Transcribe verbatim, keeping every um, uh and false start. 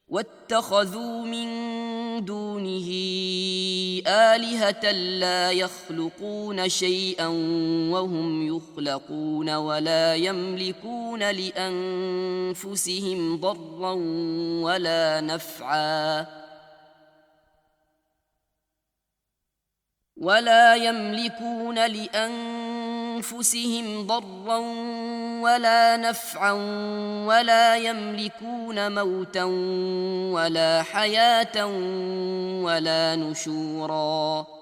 واتخذوا من دونه آلهة لا يخلقون شيئا وهم يخلقون ولا يملكون لأنفسهم ضرا ولا نفعا ولا يملكون لأنفسهم ضرا ولا نفعا ولا يملكون موتا ولا حياة ولا نشورا